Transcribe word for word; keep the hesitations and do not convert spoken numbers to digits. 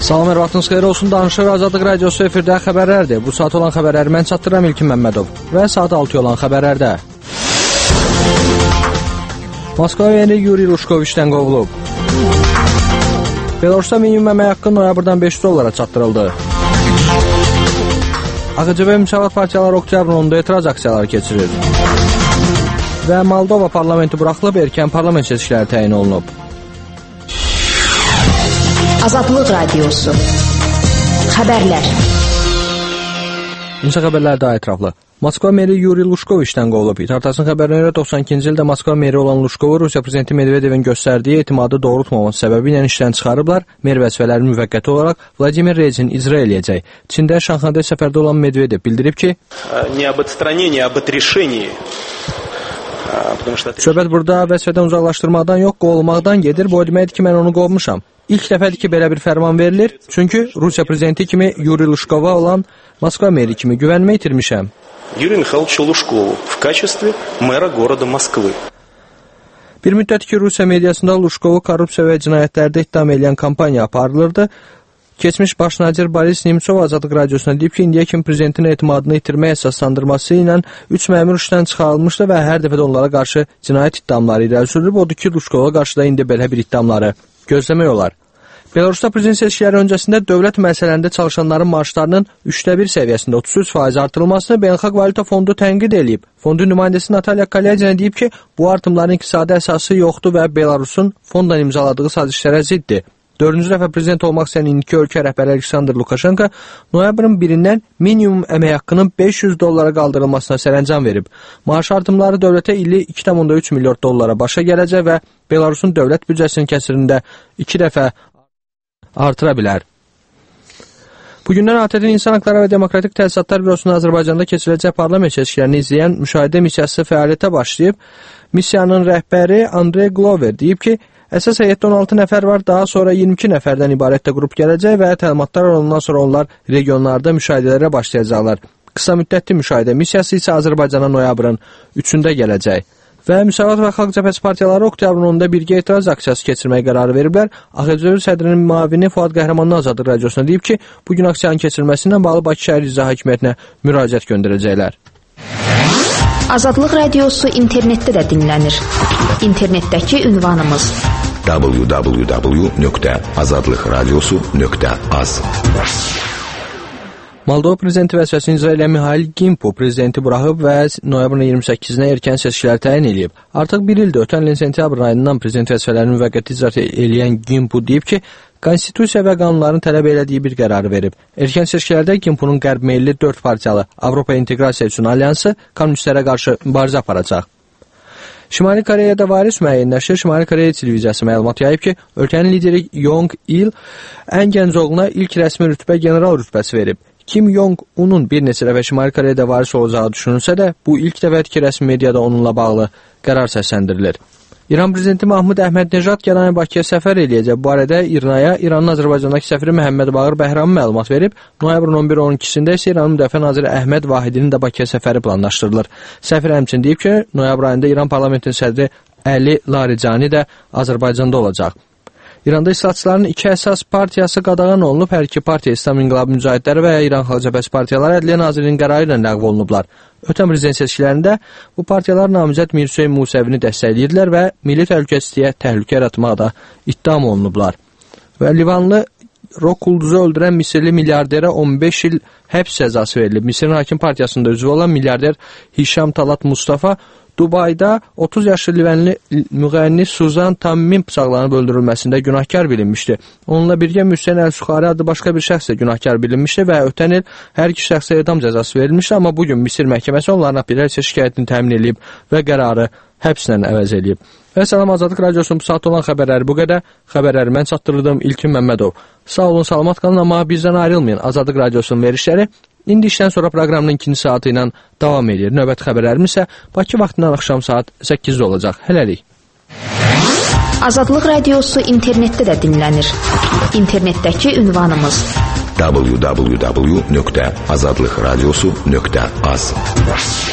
Salam, hər vaxtınız xeyir olsun. Danışır Azadlıq Radiosu efirdə xəbərlərdir. Bu saat olan xəbərləri mən çatdıram İlkin Məmmədov və saat altıya olan xəbərlərdə. Moskva yeni Yuri Lushkovichdən qovulub. Belarusda minimum əmək haqqı noyabrdan beş dollara çatdırıldı. A X C B Müsavat Partiyaları oktyabrın onunda etiraz aksiyaları keçirir. Və Moldova parlamenti buraxılıb, erkən parlament seçkiləri təyin olunub. Azadlıq Radiosu Xəbərlər. İnşa xəbərlər daha ətraflı. Moskva meri Yuri Lushkovichdən qovulub. İtartasın xəbərinə görə doxsan ikinci ildə Moskva meri olan Lushkovu Rusiya prezidenti Medvedevin göstərdiyi etimadı doğrultmaması səbəbi ilə işdən çıxarıblar. Mer vəzifələrini müvəqqəti olaraq Vladimir Rezin icra eləyəcək. Çində Şanxayda səfərdə olan Medvedev bildirib ki, не об отстранении, а об отрешении. Söhbət burada vəzifədən uzaqlaşdırmaqdan yox, qovulmaqdan gedir. Bu o deməkdir ki, mən onu qovmuşam. İlk dəfədir ki, belə bir fərman verilir. Çünki Rusiya prezidenti kimi Yuri Lushkova olan Moskva meri kimi güvənmə itirmişəm. Юрию Михайловичу Лужкову в качестве мэра города Москвы. Bir müddət ki, Rusiya mediasında Lushkovu korrupsiya və cinayətlərdə ittiham edən kampaniya aparılırdı. Keçmiş baş nazir Boris Nemtsov Azadlıq Radiosuna deyib ki, indiyə kimi prezidentin etimadını itirmək əsaslandırması ilə üç məmur işdən çıxarılmışdı və hər dəfə də onlara qarşı cinayət ittihamları irəli sürülüb. Odur ki, Lushkova qarşı da indi belə bir ittihamları gözləmək olar. Belarusda prezident seçkiləri öncəsində dövlət məsələlərində çalışanların maaşlarının üçdə bir səviyyəsində otuz üç faiz artırılmasını Beynəlxalq Valyuta Fondu tənqid edib. Fondun nümayəndəsi Natalya Kalyadina deyib ki, bu artımların iqtisadi əsası yoxdur və Belarusun fondla imzaladığı sazişlərə ziddir. Dördüncü dəfə prezident olmaq istəyən indiki ölkə rəhbəri Aleksandr Lukashenko noyabrın birindən minimum əmək haqqının beş yüz dollara qaldırılmasına sərəncam verib. Maaş artımları dövlətə illi iki nöqtə üç milyard dollara başa gələcək və Belarusun dövlət büdcəsinin kəsirində iki dəfə artıra bilər. Bugündən A T D-nin İnsan Haqları və Demokratik Təsisatlar Bürosunun Azərbaycanda keçiriləcək parlament seçkilərini izləyən müşahidə missiyası fəaliyyətə başlayıb. Missiyanın rəhbəri Andrey Glover deyib ki, əsas heyətdə on altı nəfər var, daha sonra iyirmi iki nəfərdən ibarət də qrup gələcək və təlimatlar olandan sonra onlar regionlarda müşahidələrə başlayacaqlar. Qısa müddətli müşahidə missiyası isə Azərbaycana noyabrın üçündə gələcək. Və Müsavat və Xalq Cəbhəsi partiyaları oktyabrın onunda birgə etiraz aksiyası keçirməyə qərarı veriblər. A X C B sədrinin müavini Fuad Qəhrəmanlı Azadlıq Radiosuna deyib ki, bugün aksiyanın keçirilməsi ilə bağlı Bakı şəhər icra hakimiyyətinə müraciət göndərəcəklər. Azadlıq Radiosu internetdə də dinlənir. İnternetdəki ünvanımız w w w nöqtə azadlıq radiosu nöqtə az. Moldova prezidenti vəzifəsini icra edən Mikhail Gimpo prezidenti buraxıb və noyabrın iyirmi səkkizinə erkən seçkiləri təyin edib. Artıq bir ildir ötən ilin sentyabr ayından prezident vəzifələrini müvəqqəti icra edən Gimpo deyib ki, konstitusiya və qanunların tələb elədiyi bir qərarı verib. Erkən seçkilərdə Gimpo'nun qərb meylli dörd partiyalı Avropa İnteqrasiya üçün alyansı kommunistlərə qarşı mübarizə aparacaq. Şimali Koreyada varis müəyyənləşir. Şimali Koreya televiziyası məlumat yayıb ki, ölkənin lideri Yong Il ən gənc oğluna ilk rəsmi rütbə general rütbəsi verib. Kim Jong-unun bir neçə dəfə Şimali Koreyada varis olacağı düşünülsə də, bu ilk dəfədir ki, rəsmi mediada onunla bağlı qərar səsləndirilir. İran prezidenti Mahmud Əhməd-Nejad gələn ay Bakıya səfər eləyəcək. Bu barədə İRNA-ya İranın Azərbaycandakı səfiri Məhəmməd Bağır Bəhrami məlumat verib. Noyabrın on bir on ikisində isə İranın Müdafiə naziri Əhməd Vahidinin də Bakıya səfəri planlaşdırılır. Səfir həmçinin deyib ki, noyabr ayında İran parlamentinin sədri Əli Larijani də Azərbaycanda olacaq. İranda islahatçıların iki əsas partiyası qadağan olunub. Hər iki partiya İslam İnqilabı Mücahidləri və İran Xalq Cəbhəsi partiyaları Ədliyyə Nazirinin qərarı ilə ləğv olunublar. Ötən prezident seçkilərində bu partiyalar namizəd Mir Hüseyn Musəvini dəstəkləyirlər və milli təhlükəsizliyə təhlükə yaratmaqda ittiham olunublar. Və Livanlı rock ulduzu öldürən Misirli milyarderə on beş il həbs cəzası verilib. Misirin hakim partiyasında üzvü olan milyarder Hişam Talat Mustafa Dubayda otuz yaşlı Livanlı müğənni Suzan Tammim bıçaqlanıb öldürülməsində günahkar bilinmişdi. Onunla birgə Mühsen Əl-Suxari adlı başqa bir şəxs də günahkar bilinmişdi və ötən il hər iki şəxsə edam cəzası verilmişdi, amma bugün Misir məhkəməsi onların apellyasiya şikayətini təmin edib və qərarı həbslə əvəz edib. Və salam, Azadlıq Radiosunun bu saat olan xəbərləri bu qədər. Xəbərləri mən çatdırdım İlkin Məmmədov. Sağ olun, salamat qalın, amma bizdən ayrılmayın. Azadlıq Radiosunun verişləri İndi işdən sonra proqramın ikinci saatı ilə davam edir. Növbəti xəbərlərim isə Bakı vaxtından axşam saat səkkizdə olacaq. Hələlik. Azadlıq Radiosu internetdə də dinlənir. İnternetdəki ünvanımız w w w nöqtə azadlıq radiosu nöqtə az.